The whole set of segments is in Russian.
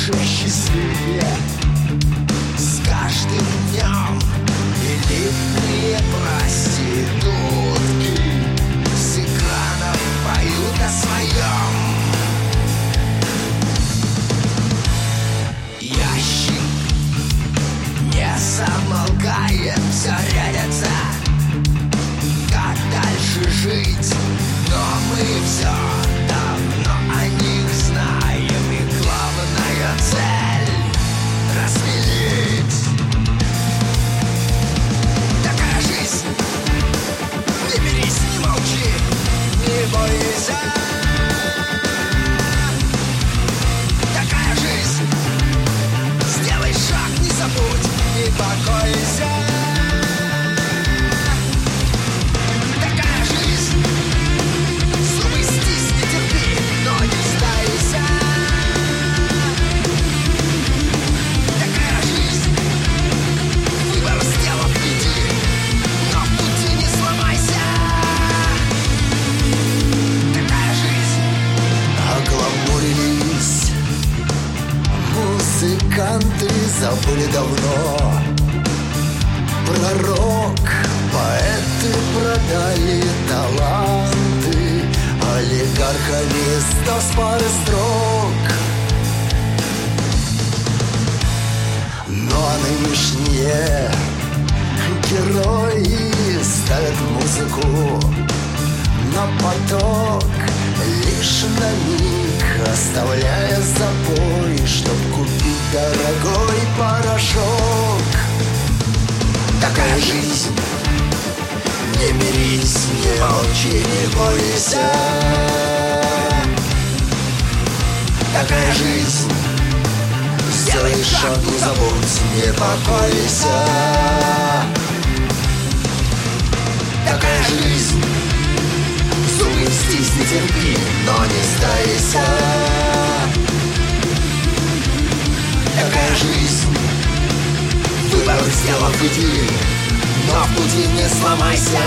больше счастливее с каждым днем. Элитные проститутки с экранов поют о своем. Ящик не замолкает, все рядятся, как дальше жить. Но мы все давно о них знаем, и главная цель — распилить. Такая жизнь, не берись, не молчи, не бойся. Такая жизнь, сделай шаг, не забудь, не покойся. Такая жизнь, зубы стисни, терпи, но не сдайся. Такая жизнь, выбор сделал впереди, но в пути не сломайся. Такая жизнь. Огламурились музыканты, забыли давно. Пророк, поэты продали таланты олигархами сто с пары строк. Ну а нынешние герои ставят музыку на поток, лишь на миг оставляя запой, чтоб купить дорогой порошок. Такая жизнь, не мирись, не молчи, не бойся. Такая жизнь, сделай шаг, не забудь, не покойся. Такая жизнь, зубы стисни, терпи, но не сдайся. Такая жизнь, выбор сделан, иди, но в пути не сломайся.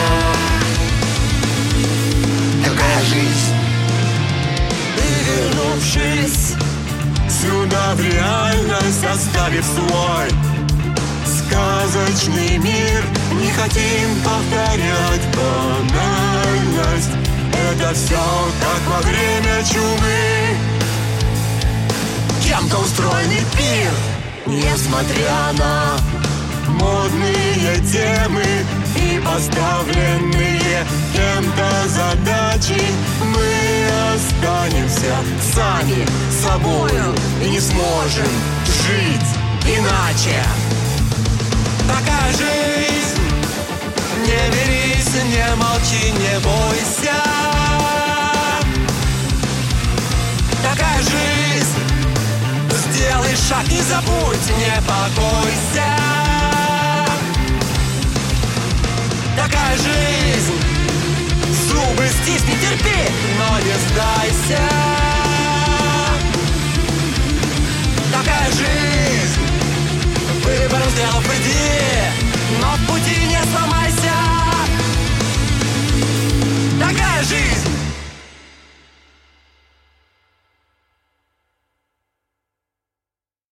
Такая жизнь. И вернувшись сюда в реальность, оставив свой сказочный мир, не хотим повторять банальность. Это все как во время чумы, кем-то устроенный пир. Несмотря на модные темы и поставленные кем-то задачи, мы останемся сами собою и не сможем жить иначе. Такая жизнь, не берись, не молчи, не бойся. Такая жизнь, сделай шаг, не забудь, не покойся. Такая жизнь, зубы стисни, терпи, но не сдайся. Такая жизнь, выбор сделав, иди, но в пути не сломайся. Такая жизнь.